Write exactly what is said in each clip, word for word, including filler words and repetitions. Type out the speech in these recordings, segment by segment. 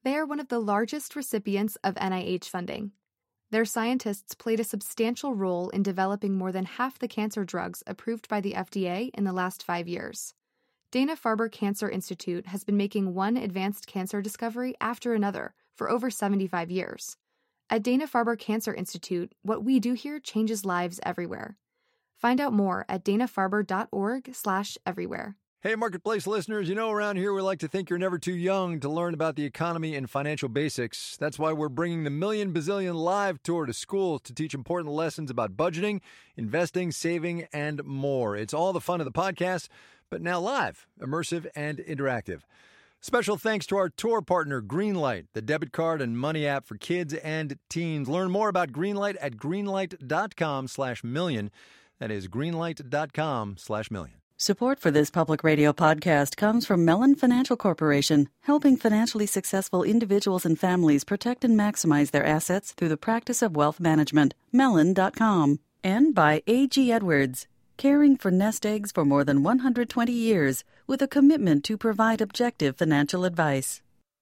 They are one of the largest recipients of N I H funding. Their scientists played a substantial role in developing more than half the cancer drugs approved by the F D A in the last five years. Dana-Farber Cancer Institute has been making one advanced cancer discovery after another for over seventy-five years. At Dana-Farber Cancer Institute, what we do here changes lives everywhere. Find out more at dana-farber.org slash everywhere. Hey, Marketplace listeners, you know around here we like to think you're never too young to learn about the economy and financial basics. That's why we're bringing the Million Bazillion Live Tour to schools to teach important lessons about budgeting, investing, saving, and more. It's all the fun of the podcast, but now live, immersive, and interactive. Special thanks to our tour partner, Greenlight, the debit card and money app for kids and teens. Learn more about Greenlight at greenlight.com slash million. That is greenlight.com slash million. Support for this public radio podcast comes from Mellon Financial Corporation, helping financially successful individuals and families protect and maximize their assets through the practice of wealth management. Mellon dot com. And by A G Edwards, caring for nest eggs for more than one hundred twenty years with a commitment to provide objective financial advice.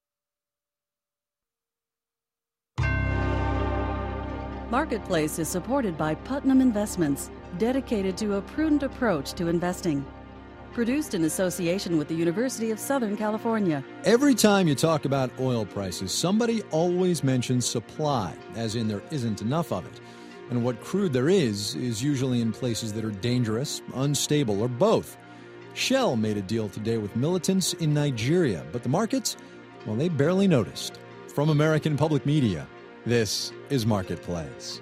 Marketplace is supported by Putnam Investments, dedicated to a prudent approach to investing. Produced in association with the University of Southern California. Every time you talk about oil prices, somebody always mentions supply, as in there isn't enough of it. And what crude there is, is usually in places that are dangerous, unstable, or both. Shell made a deal today with militants in Nigeria, but the markets, well, they barely noticed. From American Public Media, this is Marketplace.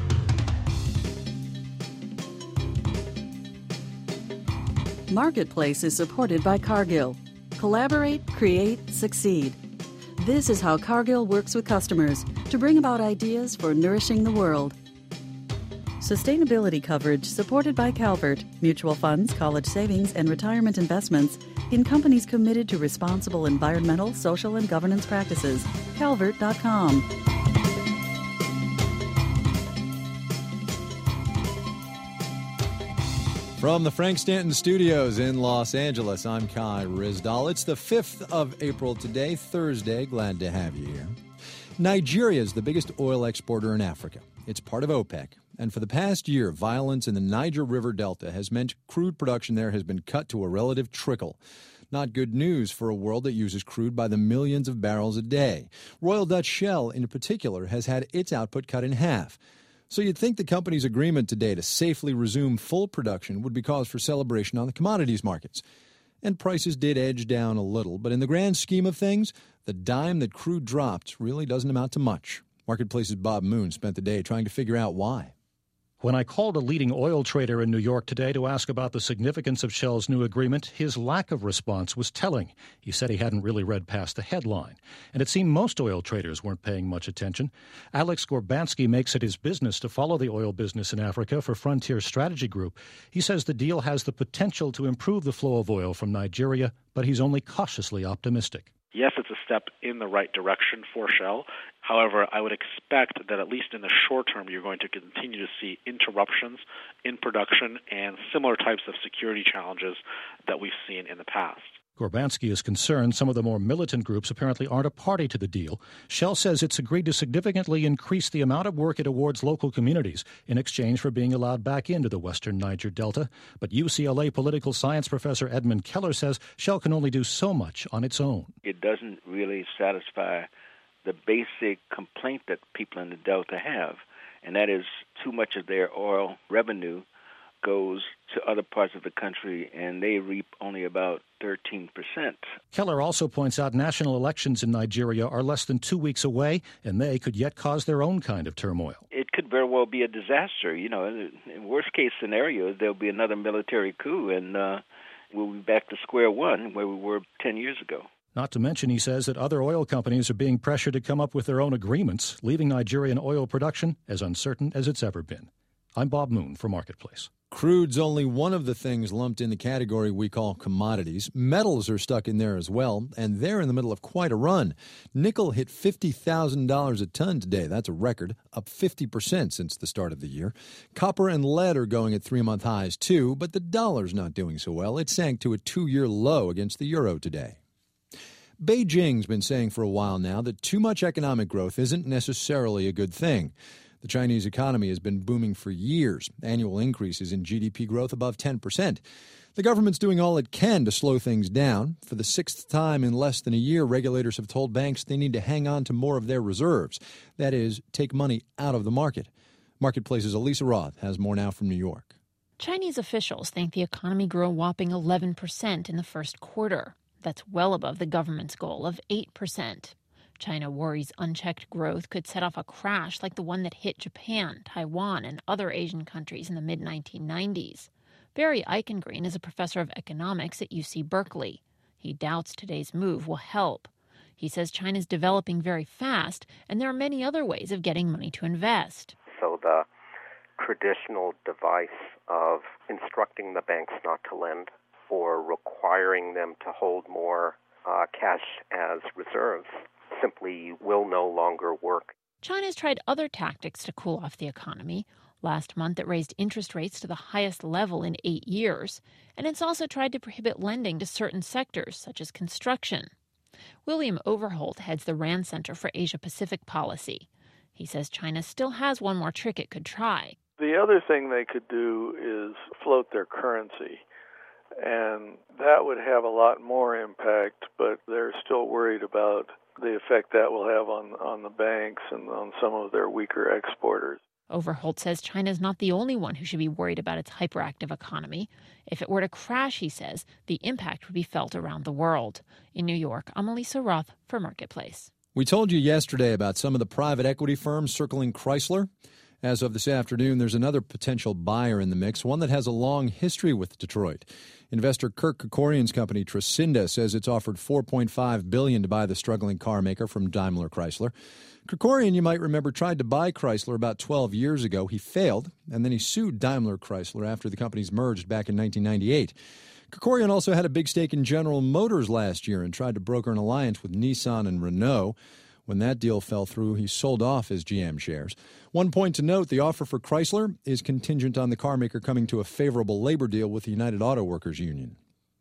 Marketplace is supported by Cargill. Collaborate, create, succeed. This is how Cargill works with customers to bring about ideas for nourishing the world. Sustainability coverage supported by Calvert, mutual funds, college savings, and retirement investments in companies committed to responsible environmental, social, and governance practices. Calvert dot com. From the Frank Stanton Studios in Los Angeles, I'm Kai Rizdal. It's the fifth of April today, Thursday. Glad to have you here. Nigeria is the biggest oil exporter in Africa. It's part of OPEC. And for the past year, violence in the Niger River Delta has meant crude production there has been cut to a relative trickle. Not good news for a world that uses crude by the millions of barrels a day. Royal Dutch Shell, in particular, has had its output cut in half. So you'd think the company's agreement today to safely resume full production would be cause for celebration on the commodities markets. And prices did edge down a little, but in the grand scheme of things, the dime that crude dropped really doesn't amount to much. Marketplace's Bob Moon spent the day trying to figure out why. When I called a leading oil trader in New York today to ask about the significance of Shell's new agreement, his lack of response was telling. He said he hadn't really read past the headline. And it seemed most oil traders weren't paying much attention. Alex Gorbansky makes it his business to follow the oil business in Africa for Frontier Strategy Group. He says the deal has the potential to improve the flow of oil from Nigeria, but he's only cautiously optimistic. Yes, it's a step in the right direction for Shell. However, I would expect that at least in the short term, you're going to continue to see interruptions in production and similar types of security challenges that we've seen in the past. Gorbansky is concerned some of the more militant groups apparently aren't a party to the deal. Shell says it's agreed to significantly increase the amount of work it awards local communities in exchange for being allowed back into the western Niger Delta. But U C L A political science professor Edmund Keller says Shell can only do so much on its own. It doesn't really satisfy the basic complaint that people in the Delta have, and that is too much of their oil revenue goes to other parts of the country, and they reap only about thirteen percent. Keller also points out national elections in Nigeria are less than two weeks away, and they could yet cause their own kind of turmoil. It could very well be a disaster. You know, in worst-case scenario, there'll be another military coup, and uh, we'll be back to square one where we were ten years ago. Not to mention, he says, that other oil companies are being pressured to come up with their own agreements, leaving Nigerian oil production as uncertain as it's ever been. I'm Bob Moon for Marketplace. Crude's only one of the things lumped in the category we call commodities. Metals are stuck in there as well, and they're in the middle of quite a run. Nickel hit fifty thousand dollars a ton today. That's a record, up fifty percent since the start of the year. Copper and lead are going at three-month highs, too, but the dollar's not doing so well. It sank to a two-year low against the euro today. Beijing's been saying for a while now that too much economic growth isn't necessarily a good thing. The Chinese economy has been booming for years, annual increases in G D P growth above ten percent. The government's doing all it can to slow things down. For the sixth time in less than a year, regulators have told banks they need to hang on to more of their reserves. That is, take money out of the market. Marketplace's Elisa Roth has more now from New York. Chinese officials think the economy grew a whopping eleven percent in the first quarter. That's well above the government's goal of eight percent. China worries unchecked growth could set off a crash like the one that hit Japan, Taiwan, and other Asian countries in the mid nineteen nineties. Barry Eichengreen is a professor of economics at U C Berkeley. He doubts today's move will help. He says China's developing very fast, and there are many other ways of getting money to invest. So the traditional device of instructing the banks not to lend or requiring them to hold more uh, cash as reserves simply will no longer work. China's tried other tactics to cool off the economy. Last month, it raised interest rates to the highest level in eight years, and it's also tried to prohibit lending to certain sectors, such as construction. William Overholt heads the RAND Center for Asia-Pacific Policy. He says China still has one more trick it could try. The other thing they could do is float their currency, and that would have a lot more impact, but they're still worried about the effect that will have on, on the banks and on some of their weaker exporters. Overholt says China's not the only one who should be worried about its hyperactive economy. If it were to crash, he says, the impact would be felt around the world. In New York, I'm Elisa Roth for Marketplace. We told you yesterday about some of the private equity firms circling Chrysler. As of this afternoon, there's another potential buyer in the mix, one that has a long history with Detroit. Investor Kirk Kerkorian's company, Tresinda, says it's offered four point five billion dollars to buy the struggling car maker from Daimler Chrysler. Kerkorian, you might remember, tried to buy Chrysler about twelve years ago. He failed, and then he sued Daimler Chrysler after the companies merged back in nineteen ninety-eight. Kerkorian also had a big stake in General Motors last year and tried to broker an alliance with Nissan and Renault. When that deal fell through, he sold off his G M shares. One point to note, the offer for Chrysler is contingent on the carmaker coming to a favorable labor deal with the United Auto Workers Union.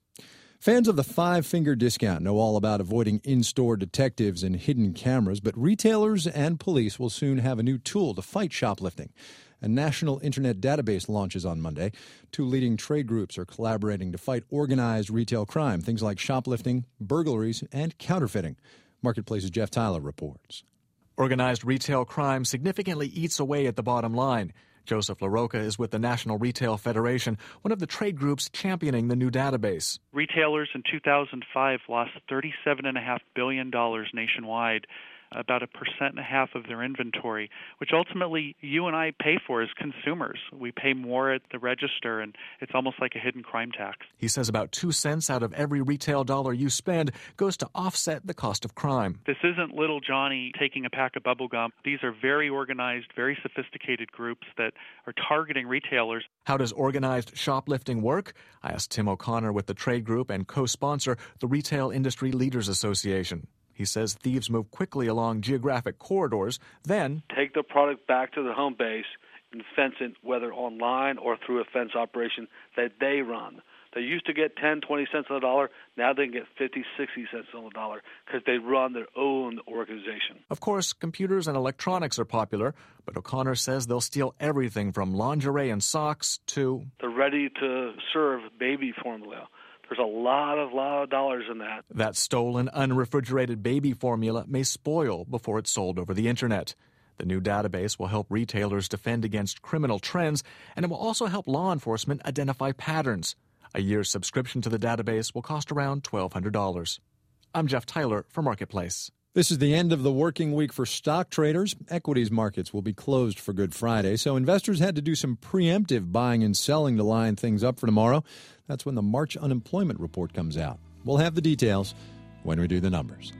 Fans of the five-finger discount know all about avoiding in-store detectives and hidden cameras, but retailers and police will soon have a new tool to fight shoplifting. A national internet database launches on Monday. Two leading trade groups are collaborating to fight organized retail crime, things like shoplifting, burglaries, and counterfeiting. Marketplace's Jeff Tyler reports. Organized retail crime significantly eats away at the bottom line. Joseph LaRocca is with the National Retail Federation, one of the trade groups championing the new database. Retailers in two thousand five lost thirty-seven point five billion dollars nationwide, about a percent and a half of their inventory, which ultimately you and I pay for as consumers. We pay more at the register, and it's almost like a hidden crime tax. He says about two cents out of every retail dollar you spend goes to offset the cost of crime. This isn't little Johnny taking a pack of bubble gum. These are very organized, very sophisticated groups that are targeting retailers. How does organized shoplifting work? I asked Tim O'Connor with the trade group and co-sponsor the Retail Industry Leaders Association. He says thieves move quickly along geographic corridors, then take the product back to the home base and fence it, whether online or through a fence operation that they run. They used to get ten, twenty cents on the dollar. Now they can get fifty, sixty cents on the dollar because they run their own organization. Of course, computers and electronics are popular, but O'Connor says they'll steal everything from lingerie and socks to the ready-to-serve baby formula. There's a lot of lot of dollars in that. That stolen, unrefrigerated baby formula may spoil before it's sold over the Internet. The new database will help retailers defend against criminal trends, and it will also help law enforcement identify patterns. A year's subscription to the database will cost around twelve hundred dollars. I'm Jeff Tyler for Marketplace. This is the end of the working week for stock traders. Equities markets will be closed for Good Friday, so investors had to do some preemptive buying and selling to line things up for tomorrow. That's when the March unemployment report comes out. We'll have the details when we do the numbers.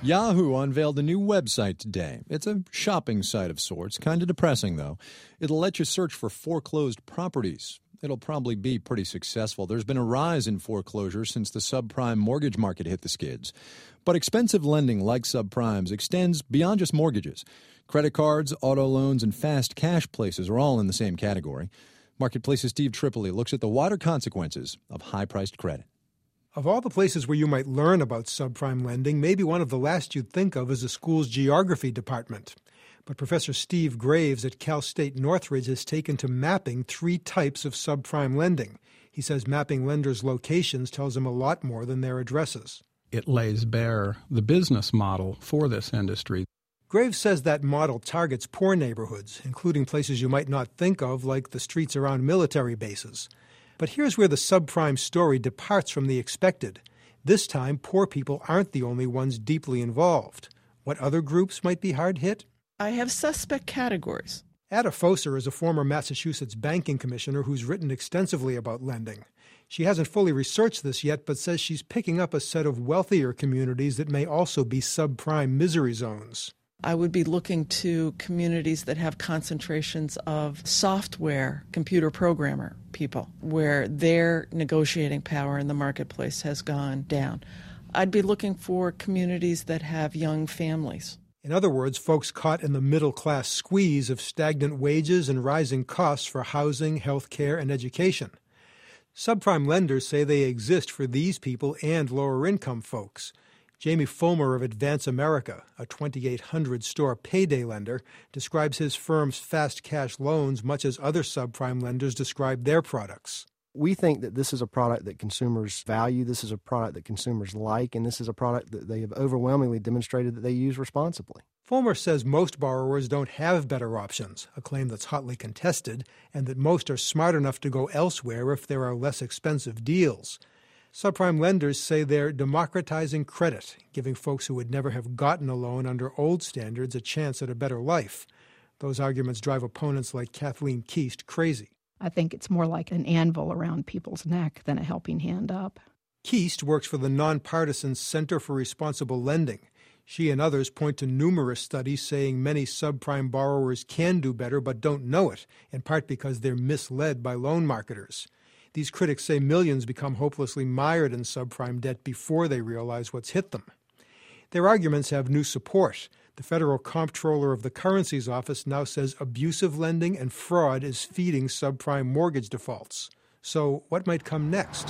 Yahoo unveiled a new website today. It's a shopping site of sorts, kind of depressing, though. It'll let you search for foreclosed properties. It'll probably be pretty successful. There's been a rise in foreclosures since the subprime mortgage market hit the skids. But expensive lending like subprimes extends beyond just mortgages. Credit cards, auto loans, and fast cash places are all in the same category. Marketplace's Steve Tripoli looks at the wider consequences of high-priced credit. Of all the places where you might learn about subprime lending, maybe one of the last you'd think of is a school's geography department. But Professor Steve Graves at Cal State Northridge has taken to mapping three types of subprime lending. He says mapping lenders' locations tells him a lot more than their addresses. It lays bare the business model for this industry. Graves says that model targets poor neighborhoods, including places you might not think of, like the streets around military bases. But here's where the subprime story departs from the expected. This time, poor people aren't the only ones deeply involved. What other groups might be hard hit? I have suspect categories. Ada Foser is a former Massachusetts banking commissioner who's written extensively about lending. She hasn't fully researched this yet, but says she's picking up a set of wealthier communities that may also be subprime misery zones. I would be looking to communities that have concentrations of software computer programmer people, where their negotiating power in the marketplace has gone down. I'd be looking for communities that have young families. In other words, folks caught in the middle-class squeeze of stagnant wages and rising costs for housing, health care, and education. Subprime lenders say they exist for these people and lower-income folks. Jamie Fulmer of Advance America, a twenty-eight hundred store payday lender, describes his firm's fast cash loans much as other subprime lenders describe their products. We think that this is a product that consumers value, this is a product that consumers like, and this is a product that they have overwhelmingly demonstrated that they use responsibly. Fulmer says most borrowers don't have better options, a claim that's hotly contested, and that most are smart enough to go elsewhere if there are less expensive deals. Subprime lenders say they're democratizing credit, giving folks who would never have gotten a loan under old standards a chance at a better life. Those arguments drive opponents like Kathleen Keast crazy. I think it's more like an anvil around people's neck than a helping hand up. Keast works for the nonpartisan Center for Responsible Lending. She and others point to numerous studies saying many subprime borrowers can do better but don't know it, in part because they're misled by loan marketers. These critics say millions become hopelessly mired in subprime debt before they realize what's hit them. Their arguments have new support. The federal comptroller of the Currency's Office now says abusive lending and fraud is feeding subprime mortgage defaults. So what might come next?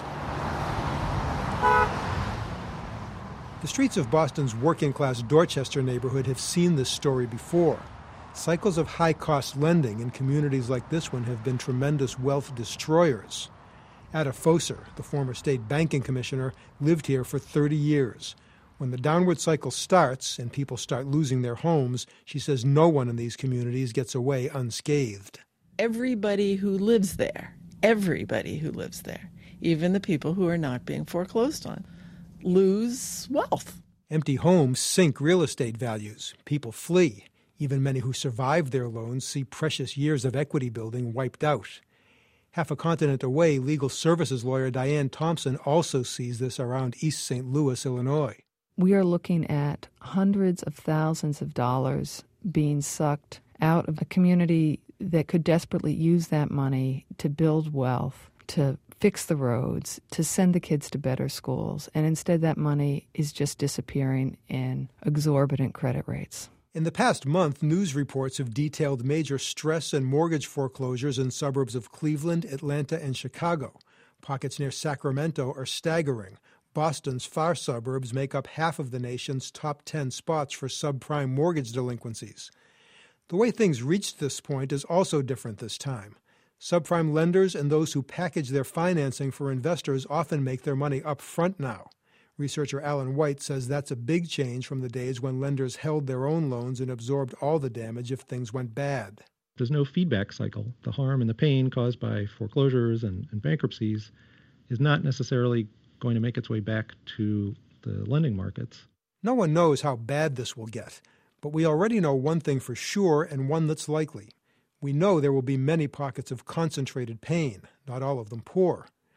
The streets of Boston's working-class Dorchester neighborhood have seen this story before. Cycles of high-cost lending in communities like this one have been tremendous wealth destroyers. Ada Foser, the former state banking commissioner, lived here for thirty years. When the downward cycle starts and people start losing their homes, she says no one in these communities gets away unscathed. Everybody who lives there, everybody who lives there, even the people who are not being foreclosed on, lose wealth. Empty homes sink real estate values. People flee. Even many who survive their loans see precious years of equity building wiped out. Half a continent away, legal services lawyer Diane Thompson also sees this around East Saint Louis, Illinois. We are looking at hundreds of thousands of dollars being sucked out of a community that could desperately use that money to build wealth, to fix the roads, to send the kids to better schools. And instead that money is just disappearing in exorbitant credit rates. In the past month, news reports have detailed major stress and mortgage foreclosures in suburbs of Cleveland, Atlanta, and Chicago. Pockets near Sacramento are staggering. Boston's far suburbs make up half of the nation's top ten spots for subprime mortgage delinquencies. The way things reached this point is also different this time. Subprime lenders and those who package their financing for investors often make their money up front now. Researcher Alan White says that's a big change from the days when lenders held their own loans and absorbed all the damage if things went bad. There's no feedback cycle. The harm and the pain caused by foreclosures and, and bankruptcies is not necessarily going to make its way back to the lending markets. No one knows how bad this will get, but we already know one thing for sure and one that's likely. We know there will be many pockets of concentrated pain, not all of them poor.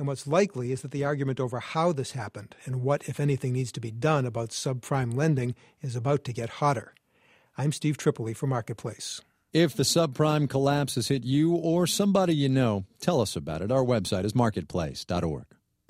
And what's likely is that the argument over how this happened and what, if anything, needs to be done about subprime lending is about to get hotter. I'm Steve Tripoli for Marketplace. If the subprime collapse has hit you or somebody you know, tell us about it. Our website is marketplace dot org.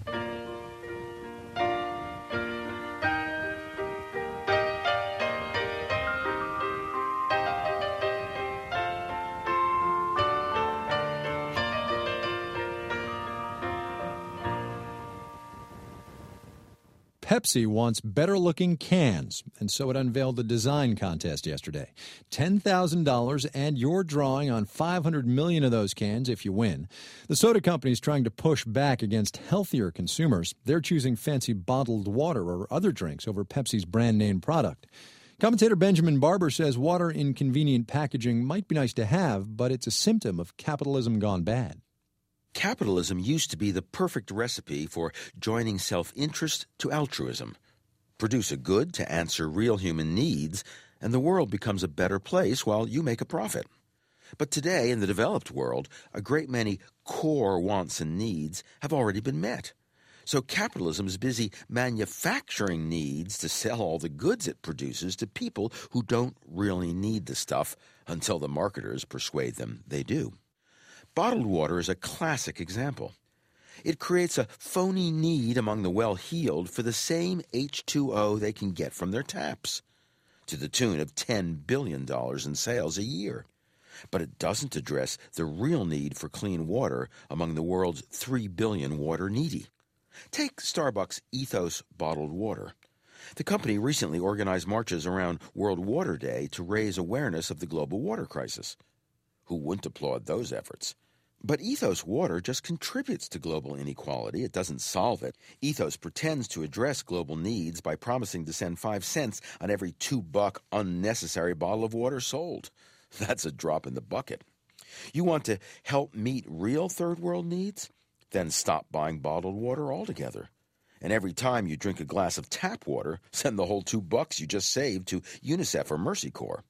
Pepsi wants better-looking cans, and so it unveiled the design contest yesterday. ten thousand dollars, and you're drawing on five hundred million of those cans if you win. The soda company is trying to push back against healthier consumers. They're choosing fancy bottled water or other drinks over Pepsi's brand-name product. Commentator Benjamin Barber says water in convenient packaging might be nice to have, but it's a symptom of capitalism gone bad. Capitalism used to be the perfect recipe for joining self-interest to altruism. Produce a good to answer real human needs, and the world becomes a better place while you make a profit. But today, in the developed world, a great many core wants and needs have already been met. So capitalism is busy manufacturing needs to sell all the goods it produces to people who don't really need the stuff until the marketers persuade them they do. Bottled water is a classic example. It creates a phony need among the well-heeled for the same H two O they can get from their taps, to the tune of ten billion dollars in sales a year. But it doesn't address the real need for clean water among the world's three billion water needy. Take Starbucks Ethos Bottled Water. The company recently organized marches around World Water Day to raise awareness of the global water crisis. Who wouldn't applaud those efforts? But Ethos Water just contributes to global inequality. It doesn't solve it. Ethos pretends to address global needs by promising to send five cents on every two-buck unnecessary bottle of water sold. That's a drop in the bucket. You want to help meet real third-world needs? Then stop buying bottled water altogether. And every time you drink a glass of tap water, send the whole two bucks you just saved to UNICEF or Mercy Corps.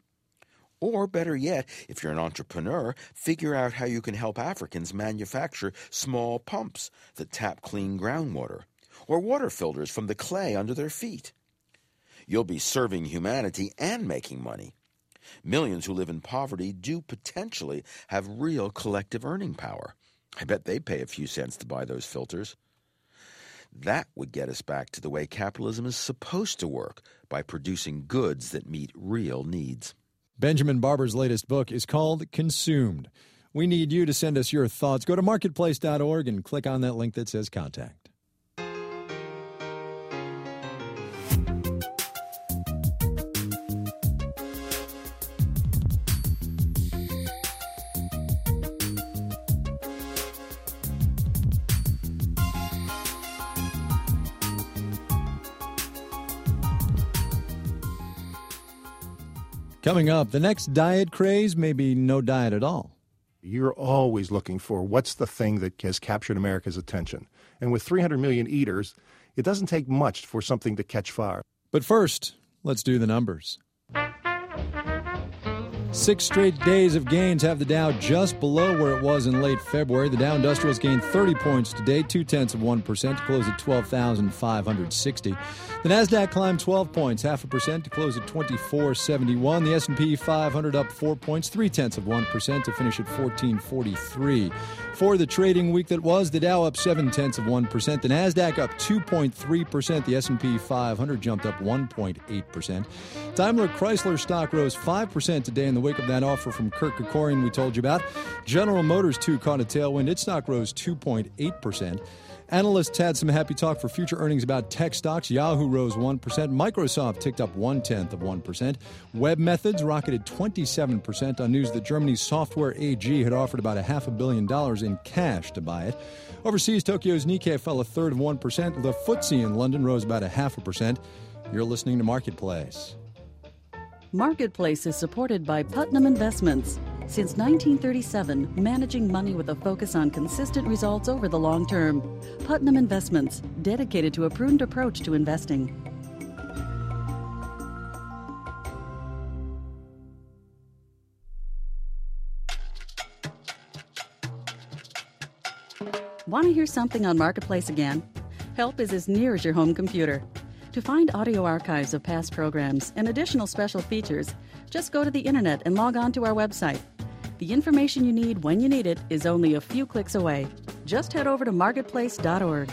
Or, better yet, if you're an entrepreneur, figure out how you can help Africans manufacture small pumps that tap clean groundwater, or water filters from the clay under their feet. You'll be serving humanity and making money. Millions who live in poverty do potentially have real collective earning power. I bet they pay a few cents to buy those filters. That would get us back to the way capitalism is supposed to work, by producing goods that meet real needs. Benjamin Barber's latest book is called Consumed. We need you to send us your thoughts. Go to marketplace dot org and click on that link that says Contact. Coming up, the next diet craze may be no diet at all. You're always looking for what's the thing that has captured America's attention. And with three hundred million eaters, it doesn't take much for something to catch fire. But first, let's do the numbers. Six straight days of gains have the Dow just below where it was in late February. The Dow Industrials gained thirty points today, two-tenths of one percent, to close at twelve thousand five hundred sixty. The Nasdaq climbed twelve points, half a percent, to close at twenty-four seventy-one. The S and P five hundred up four points, three-tenths of one percent, to finish at fourteen forty-three. For the trading week that was, the Dow up seven-tenths of one percent. The Nasdaq up two point three percent. The S and P five hundred jumped up one point eight percent. Daimler Chrysler stock rose five percent today in the wake of that offer from Kirk Kerkorian we told you about. General Motors, too, caught a tailwind. Its stock rose two point eight percent. Analysts had some happy talk for future earnings about tech stocks. Yahoo rose one percent. Microsoft ticked up one-tenth of one percent. Web Methods rocketed twenty-seven percent on news that Germany's Software A G had offered about a half a billion dollars in cash to buy it. Overseas, Tokyo's Nikkei fell a third of one percent. The F T S E in London rose about a half a percent. You're listening to Marketplace. Marketplace is supported by Putnam Investments. Since nineteen thirty-seven, managing money with a focus on consistent results over the long term. Putnam Investments, dedicated to a prudent approach to investing. Want to hear something on Marketplace again? Help is as near as your home computer. To find audio archives of past programs and additional special features, just go to the internet and log on to our website. The information you need when you need it is only a few clicks away. Just head over to marketplace dot org.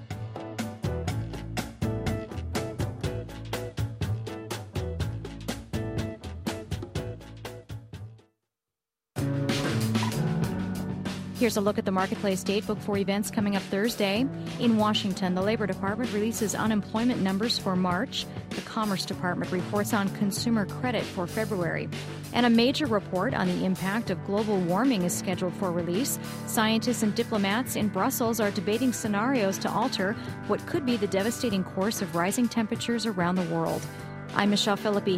Here's a look at the Marketplace Datebook for events coming up Thursday. In Washington, the Labor Department releases unemployment numbers for March. The Commerce Department reports on consumer credit for February. And a major report on the impact of global warming is scheduled for release. Scientists and diplomats in Brussels are debating scenarios to alter what could be the devastating course of rising temperatures around the world. I'm Michelle Philippi.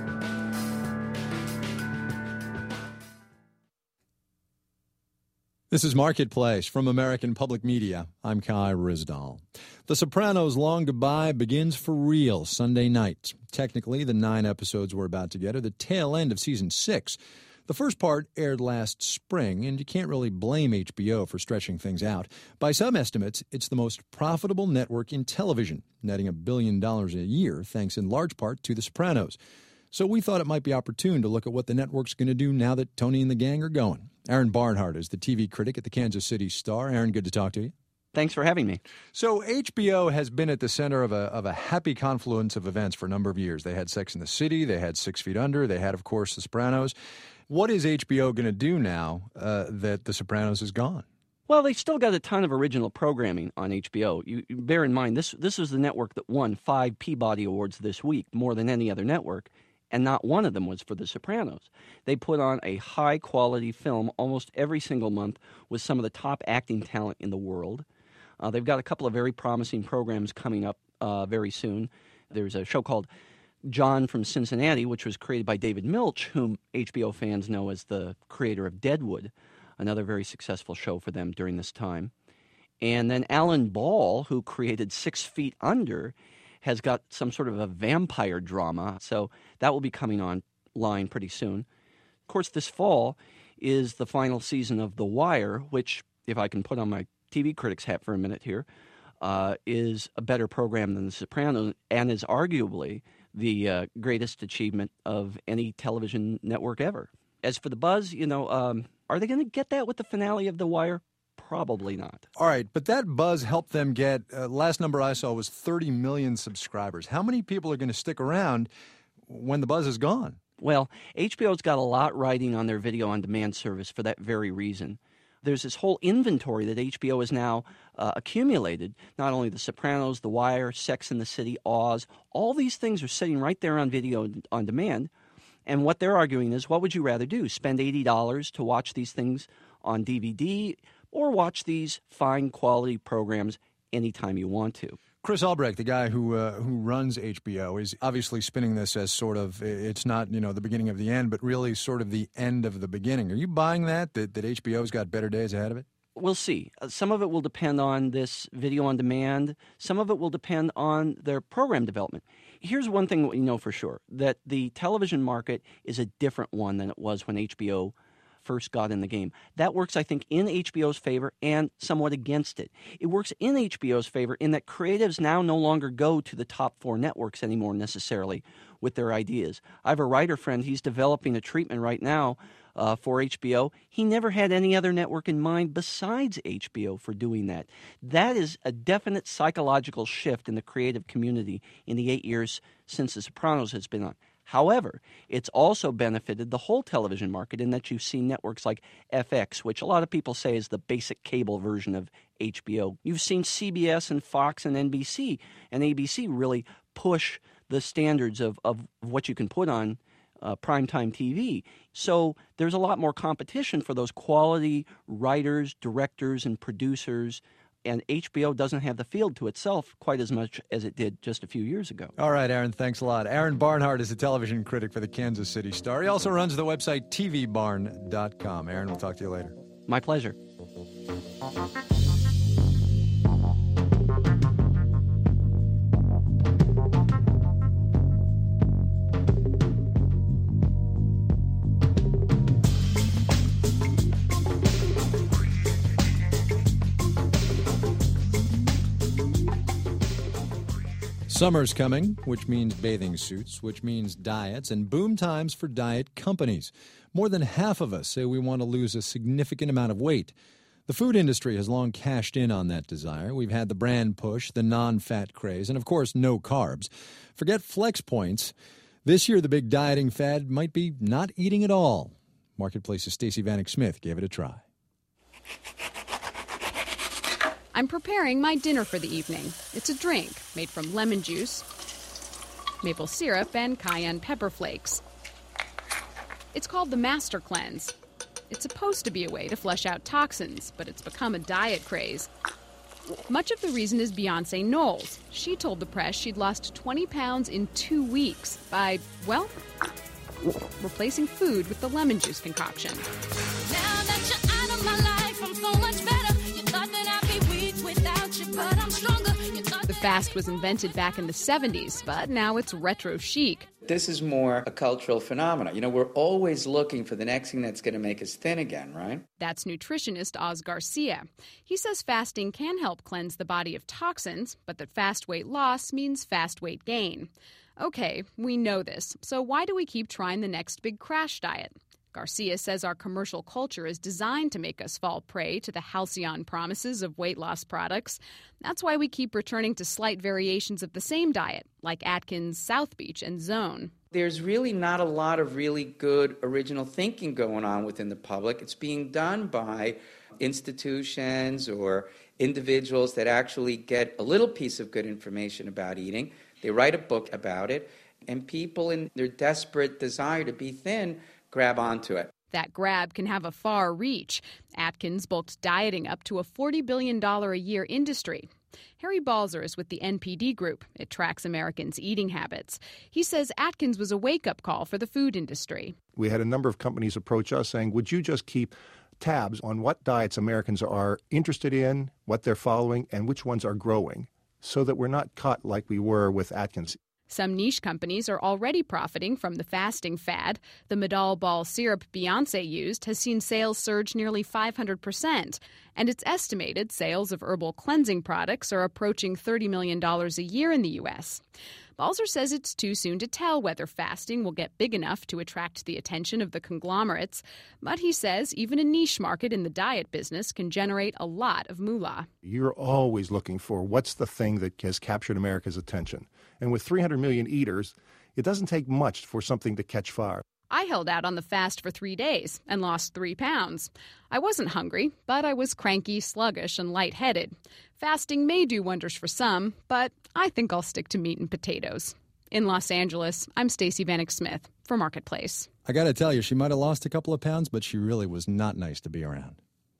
This is Marketplace from American Public Media. I'm Kai Ryssdal. The Sopranos' long goodbye begins for real Sunday night. Technically, the nine episodes we're about to get are the tail end of season six. The first part aired last spring, and you can't really blame H B O for stretching things out. By some estimates, it's the most profitable network in television, netting a billion dollars a year, thanks in large part to The Sopranos. So we thought it might be opportune to look at what the network's going to do now that Tony and the gang are going. Aaron Barnhart is the T V critic at the Kansas City Star. Aaron, good to talk to you. Thanks for having me. So H B O has been at the center of a of a happy confluence of events for a number of years. They had Sex and the City. They had Six Feet Under. They had, of course, The Sopranos. What is H B O going to do now uh, that The Sopranos is gone? Well, they've still got a ton of original programming on H B O. You, you bear in mind, this this was the network that won five Peabody Awards this week, more than any other network. And not one of them was for The Sopranos. They put on a high-quality film almost every single month with some of the top acting talent in the world. Uh, they've got a couple of very promising programs coming up uh, very soon. There's a show called John from Cincinnati, which was created by David Milch, whom H B O fans know as the creator of Deadwood, another very successful show for them during this time. And then Alan Ball, who created Six Feet Under, has got some sort of a vampire drama, so that will be coming online pretty soon. Of course, this fall is the final season of The Wire, which, if I can put on my T V critic's hat for a minute here, uh, is a better program than The Sopranos and is arguably the uh, greatest achievement of any television network ever. As for the buzz, you know, um, are they going to get that with the finale of The Wire? Probably not. All right, but that buzz helped them get, uh, last number I saw was thirty million subscribers. How many people are going to stick around when the buzz is gone? Well, H B O's got a lot riding on their video-on-demand service for that very reason. There's this whole inventory that H B O has now uh, accumulated, not only The Sopranos, The Wire, Sex and the City, Oz. All these things are sitting right there on video on demand. And what they're arguing is, what would you rather do? Spend eighty dollars to watch these things on D V D or watch these fine quality programs anytime you want to? Chris Albrecht, the guy who uh, who runs H B O, is obviously spinning this as sort of, it's not, you know, the beginning of the end, but really sort of the end of the beginning. Are you buying that, that, that H B O's got better days ahead of it? We'll see. Uh, some of it will depend on this video on demand. Some of it will depend on their program development. Here's one thing we know for sure, that the television market is a different one than it was when H B O first got in the game. That works, I think, in H B O's favor and somewhat against it. It works in H B O's favor in that creatives now no longer go to the top four networks anymore necessarily with their ideas. I have a writer friend, he's developing a treatment right now uh, for H B O. He never had any other network in mind besides H B O for doing that. That is a definite psychological shift in the creative community in the eight years since The Sopranos has been on. However, it's also benefited the whole television market in that you've seen networks like F X, which a lot of people say is the basic cable version of H B O. You've seen C B S and Fox and N B C and A B C really push the standards of, of what you can put on uh, primetime T V. So there's a lot more competition for those quality writers, directors, and producers. And H B O doesn't have the field to itself quite as much as it did just a few years ago. All right, Aaron, thanks a lot. Aaron Barnhart is a television critic for the Kansas City Star. He also runs the website T V barn dot com. Aaron, we'll talk to you later. My pleasure. Summer's coming, which means bathing suits, which means diets, and boom times for diet companies. More than half of us say we want to lose a significant amount of weight. The food industry has long cashed in on that desire. We've had the brand push, the non-fat craze, and of course, no carbs. Forget flex points. This year, the big dieting fad might be not eating at all. Marketplace's Stacey Vanek Smith gave it a try. I'm preparing my dinner for the evening. It's a drink made from lemon juice, maple syrup, and cayenne pepper flakes. It's called the Master Cleanse. It's supposed to be a way to flush out toxins, but it's become a diet craze. Much of the reason is Beyonce Knowles. She told the press she'd lost twenty pounds in two weeks by, well, replacing food with the lemon juice concoction. Now that you're out of my life, I'm so much better. You thought that I'd be weak without you, but I'm stronger. The fast was invented back in the seventies, but now it's retro chic. This is more a cultural phenomenon. You know, we're always looking for the next thing that's going to make us thin again, right? That's nutritionist Oz Garcia. He says fasting can help cleanse the body of toxins, but that fast weight loss means fast weight gain. Okay, we know this, so why do we keep trying the next big crash diet? Garcia says our commercial culture is designed to make us fall prey to the halcyon promises of weight loss products. That's why we keep returning to slight variations of the same diet, like Atkins, South Beach, and Zone. There's really not a lot of really good original thinking going on within the public. It's being done by institutions or individuals that actually get a little piece of good information about eating. They write a book about it, and people in their desperate desire to be thin grab onto it. That grab can have a far reach. Atkins bulked dieting up to a forty billion dollars a year industry. Harry Balzer is with the N P D Group. It tracks Americans' eating habits. He says Atkins was a wake-up call for the food industry. We had a number of companies approach us saying, would you just keep tabs on what diets Americans are interested in, what they're following, and which ones are growing, so that we're not caught like we were with Atkins. Some niche companies are already profiting from the fasting fad. The Medal Ball syrup Beyonce used has seen sales surge nearly five hundred percent. And it's estimated sales of herbal cleansing products are approaching thirty million dollars a year in the U S. Balzer says it's too soon to tell whether fasting will get big enough to attract the attention of the conglomerates. But he says even a niche market in the diet business can generate a lot of moolah. You're always looking for what's the thing that has captured America's attention. And with three hundred million eaters, it doesn't take much for something to catch fire. I held out on the fast for three days and lost three pounds. I wasn't hungry, but I was cranky, sluggish, and lightheaded. Fasting may do wonders for some, but I think I'll stick to meat and potatoes. In Los Angeles, I'm Stacey Vanek Smith for Marketplace. I got to tell you, she might have lost a couple of pounds, but she really was not nice to be around.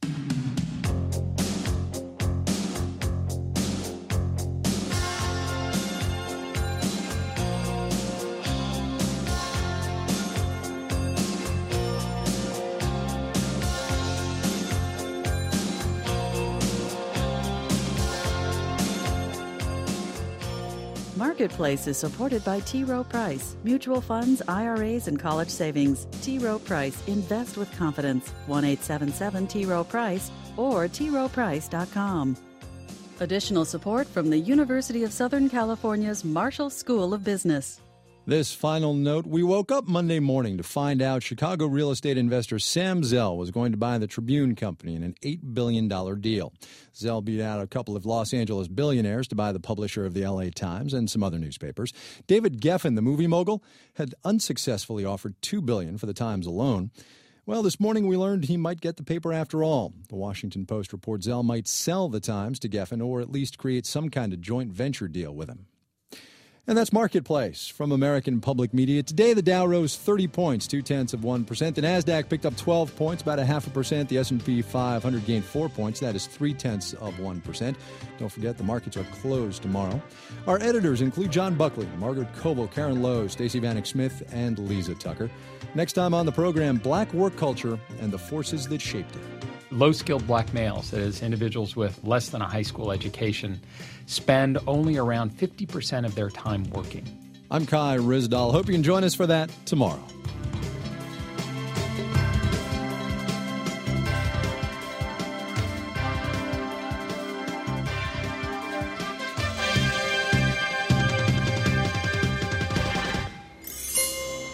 Marketplace is supported by T. Rowe Price. Mutual funds, I R As, and college savings. T. Rowe Price. Invest with confidence. one eight seven seven T. Rowe Price or T Rowe Price dot com. Additional support from the University of Southern California's Marshall School of Business. This final note, we woke up Monday morning to find out Chicago real estate investor Sam Zell was going to buy the Tribune Company in an eight billion dollars deal. Zell beat out a couple of Los Angeles billionaires to buy the publisher of the L A Times and some other newspapers. David Geffen, the movie mogul, had unsuccessfully offered two billion dollars for the Times alone. Well, this morning we learned he might get the paper after all. The Washington Post reports Zell might sell the Times to Geffen or at least create some kind of joint venture deal with him. And that's Marketplace from American Public Media. Today, the Dow rose thirty points, two-tenths of one percent. The NASDAQ picked up twelve points, about a half a percent. The S and P five hundred gained four points. That is three-tenths of one percent. Don't forget, the markets are closed tomorrow. Our editors include John Buckley, Margaret Coble, Karen Lowe, Stacey Vanek Smith, and Lisa Tucker. Next time on the program, black work culture and the forces that shaped it. Low-skilled black males, that is, individuals with less than a high school education, spend only around fifty percent of their time working. I'm Kai Ryssdal. Hope you can join us for that tomorrow.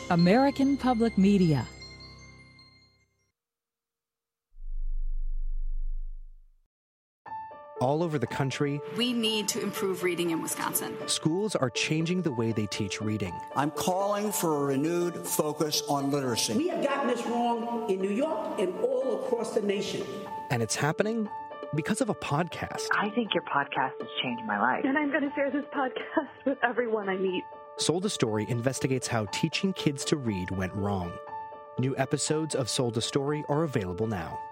American Public Media. All over the country, we need to improve reading in Wisconsin. Schools are changing the way they teach reading. I'm calling for a renewed focus on literacy. We have gotten this wrong in New York and all across the nation. And it's happening because of a podcast. I think your podcast has changed my life. And I'm going to share this podcast with everyone I meet. Sold a Story investigates how teaching kids to read went wrong. New episodes of Sold a Story are available now.